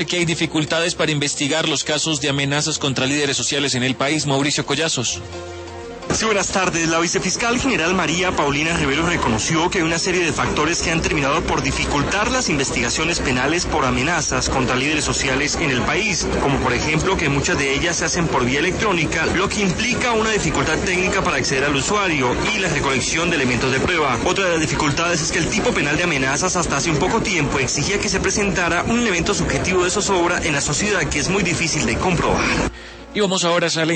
Que hay dificultades para investigar los casos de amenazas contra líderes sociales en el país. Mauricio Collazos. Sí, buenas tardes. La vicefiscal general María Paulina Rivero reconoció que hay una serie de factores que han terminado por dificultar las investigaciones penales por amenazas contra líderes sociales en el país, como por ejemplo que muchas de ellas se hacen por vía electrónica, lo que implica una dificultad técnica para acceder al usuario y la recolección de elementos de prueba. Otra de las dificultades es que el tipo penal de amenazas hasta hace un poco tiempo exigía que se presentara un elemento subjetivo de zozobra en la sociedad que es muy difícil de comprobar. Y vamos ahora a